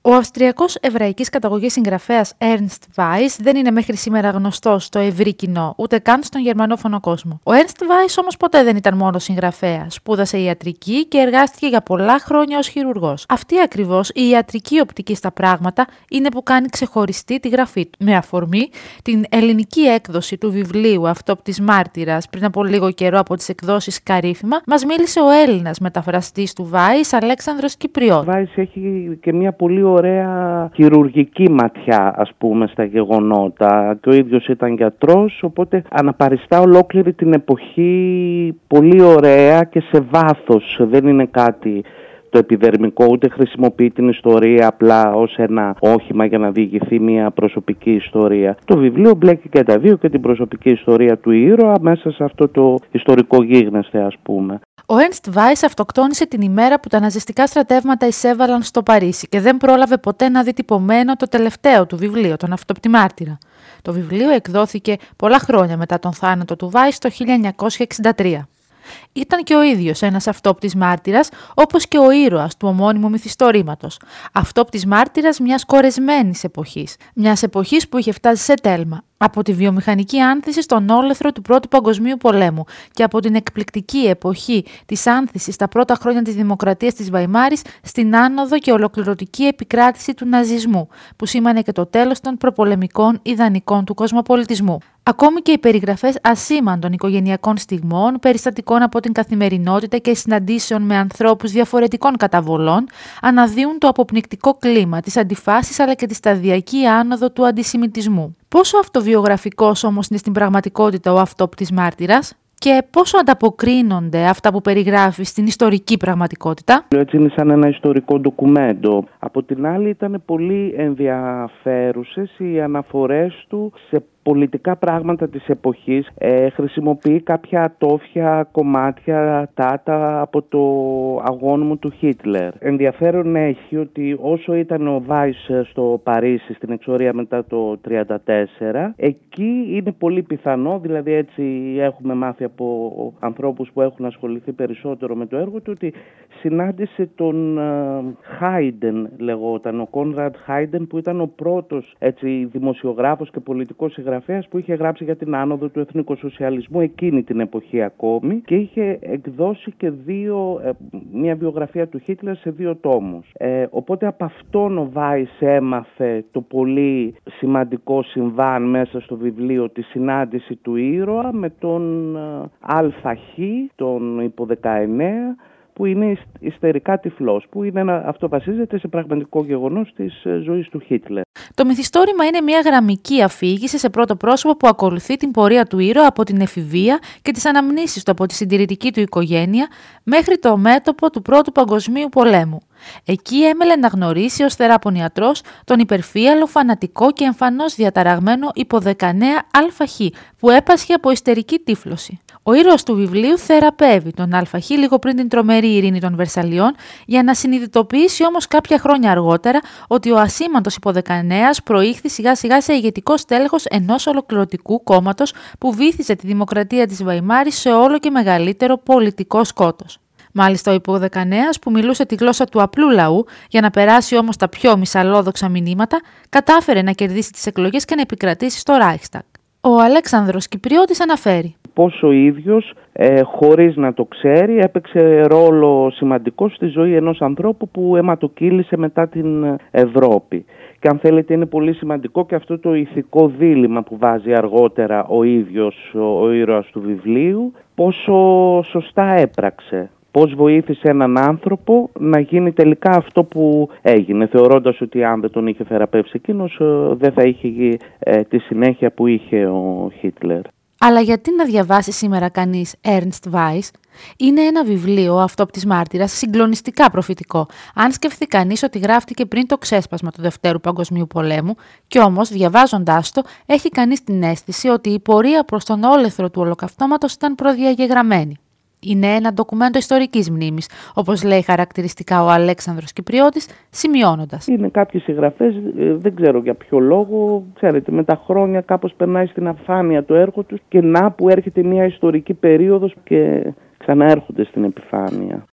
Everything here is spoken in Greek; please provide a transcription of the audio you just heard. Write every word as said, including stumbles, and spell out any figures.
Ο Αυστριακός εβραϊκής καταγωγής συγγραφέας Ernst Weiss δεν είναι μέχρι σήμερα γνωστός στο ευρύ κοινό, ούτε καν στον γερμανόφωνο κόσμο. Ο Ernst Weiss όμως ποτέ δεν ήταν μόνο συγγραφέας. Σπούδασε ιατρική και εργάστηκε για πολλά χρόνια ως χειρουργός. Αυτή ακριβώς η ιατρική οπτική στα πράγματα είναι που κάνει ξεχωριστή τη γραφή του. Με αφορμή την ελληνική έκδοση του βιβλίου Αυτόπτης Μάρτυρας πριν από λίγο καιρό από τις εκδόσεις Καρύφημα, μας μίλησε ο Έλληνας μεταφραστής του Weiss, Αλέξανδρος Κυπριώτης. Ο Weiss έχει και μια πολύ ωραία χειρουργική ματιά, ας πούμε, στα γεγονότα, και ο ίδιος ήταν γιατρός, οπότε αναπαριστά ολόκληρη την εποχή πολύ ωραία και σε βάθος. Δεν είναι κάτι το επιδερμικό, ούτε χρησιμοποιεί την ιστορία απλά ως ένα όχημα για να διηγηθεί μια προσωπική ιστορία. Το βιβλίο μπλέκει και τα δύο, και την προσωπική ιστορία του ήρωα μέσα σε αυτό το ιστορικό γίγνεσθε, ας πούμε. Ο Ernst Weiss αυτοκτόνησε την ημέρα που τα ναζιστικά στρατεύματα εισέβαλαν στο Παρίσι και δεν πρόλαβε ποτέ να δει τυπωμένο το τελευταίο του βιβλίο, τον Αυτόπτη Μάρτυρα. Το βιβλίο εκδόθηκε πολλά χρόνια μετά τον θάνατο του Weiss το χίλια εννιακόσια εξήντα τρία. Ήταν και ο ίδιος ένας αυτόπτης μάρτυρας, όπως και ο ήρωας του ομώνυμου μυθιστορήματος. Αυτόπτης μάρτυρας μιας κορεσμένης εποχής. Μιας εποχής που είχε φτάσει σε τέλμα. Από τη βιομηχανική άνθηση στον όλεθρο του Πρώτου Παγκοσμίου Πολέμου και από την εκπληκτική εποχή της άνθησης στα πρώτα χρόνια της Δημοκρατίας της Βαϊμάρης στην άνοδο και ολοκληρωτική επικράτηση του ναζισμού, που σήμανε και το τέλος των προπολεμικών ιδανικών του κοσμοπολιτισμού. Ακόμη και οι περιγραφές ασήμαντων οικογενειακών στιγμών, περιστατικών από την καθημερινότητα και συναντήσεων με ανθρώπους διαφορετικών καταβολών αναδύουν το αποπνικτικό κλίμα της αντιφάσης αλλά και τη σταδιακή άνοδο του αντισημιτισμού. Πόσο αυτοβιογραφικός όμως είναι στην πραγματικότητα ο αυτόπτης μάρτυρας και πόσο ανταποκρίνονται αυτά που περιγράφει στην ιστορική πραγματικότητα? Έτσι είναι σαν ένα ιστορικό ντοκουμέντο. Από την άλλη ήταν πολύ ενδιαφέρουσες οι αναφορές του σε πολιτικά πράγματα της εποχής. Ε, χρησιμοποιεί κάποια ατόφια κομμάτια τάτα από το αγώνιμο του Χίτλερ. Ενδιαφέρον έχει ότι όσο ήταν ο Weiss στο Παρίσι στην εξορία μετά το τριάντα τέσσερα, εκεί είναι πολύ πιθανό, δηλαδή έτσι έχουμε μάθει από ανθρώπους που έχουν ασχοληθεί περισσότερο με το έργο του, ότι συνάντησε τον Χάιντεν, λεγόταν, ο Κόνραντ Χάιντεν, που ήταν ο πρώτος έτσι, δημοσιογράφος και πολιτικός συγγραφέας που είχε γράψει για την άνοδο του εθνικοσοσιαλισμού εκείνη την εποχή ακόμη, και είχε εκδώσει και δύο, μια βιογραφία του Χίτλερ σε δύο τόμους. Ε, οπότε από αυτόν ο Weiss έμαθε το πολύ σημαντικό συμβάν μέσα στο βιβλίο, τη συνάντηση του ήρωα με τον Αλφαχή, τον υπό δεκαεννέα, που είναι ιστερικά τυφλός, που είναι ένα, αυτό βασίζεται σε πραγματικό γεγονός της ζωής του Χίτλερ. Το μυθιστόρημα είναι μια γραμμική αφήγηση σε πρώτο πρόσωπο που ακολουθεί την πορεία του ήρωα από την εφηβεία και τις αναμνήσεις του από τη συντηρητική του οικογένεια μέχρι το μέτωπο του Πρώτου Παγκοσμίου Πολέμου. Εκεί έμελε να γνωρίσει ως θεράπων ιατρός τον υπερφύαλο, φανατικό και εμφανώς διαταραγμένο υπό δεκαεννέα Αλφαχή, που έπασχε από ιστερική τύφλωση. Ο ήρωας του βιβλίου θεραπεύει τον Αλφαχή λίγο πριν την τρομερή ειρήνη των Βερσαλιών, για να συνειδητοποιήσει όμως κάποια χρόνια αργότερα ότι ο ασήμαντος υπό δεκαεννέας προήχθη σιγά σιγά σε ηγετικό στέλεχος ενός ολοκληρωτικού κόμματος που βύθιζε τη δημοκρατία της Βαϊμάρης σε όλο και μεγαλύτερο πολιτικό σκότος. Μάλιστα, ο υπό δεκαεννέας, που μιλούσε τη γλώσσα του απλού λαού για να περάσει όμως τα πιο μυσαλλόδοξα μηνύματα, κατάφερε να κερδίσει τις εκλογές και να επικρατήσει στο Ράιχσταγ. Ο Αλέξανδρος Κυπριώτης αναφέρει πως ο ίδιος, ε, χωρίς να το ξέρει, έπαιξε ρόλο σημαντικό στη ζωή ενός ανθρώπου που αιματοκύλησε μετά την Ευρώπη. Και αν θέλετε είναι πολύ σημαντικό και αυτό το ηθικό δίλημμα που βάζει αργότερα ο ίδιος ο, ο ήρωας του βιβλίου, πόσο σωστά έπραξε. Πώς βοήθησε έναν άνθρωπο να γίνει τελικά αυτό που έγινε, θεωρώντας ότι αν δεν τον είχε θεραπεύσει εκείνος, δεν θα είχε ε, τη συνέχεια που είχε ο Χίτλερ. Αλλά γιατί να διαβάσει σήμερα κανείς Ernst Weiss? Είναι ένα βιβλίο, ο Αυτόπτης Μάρτυρας, συγκλονιστικά προφητικό, αν σκεφτεί κανείς ότι γράφτηκε πριν το ξέσπασμα του Δευτέρου Παγκοσμίου Πολέμου, κι όμως, διαβάζοντάς το, έχει κανείς την αίσθηση ότι η πορεία προς τον όλεθρο του ολοκαυτώματος ήταν προδιαγεγραμμένη. Είναι ένα ντοκουμέντο ιστορικής μνήμης, όπως λέει χαρακτηριστικά ο Αλέξανδρος Κυπριώτης, σημειώνοντας. Είναι κάποιοι συγγραφές, δεν ξέρω για ποιο λόγο, ξέρετε, με τα χρόνια κάπως περνάει στην αφάνεια το έργο τους και να που έρχεται μια ιστορική περίοδος και ξαναέρχονται στην επιφάνεια.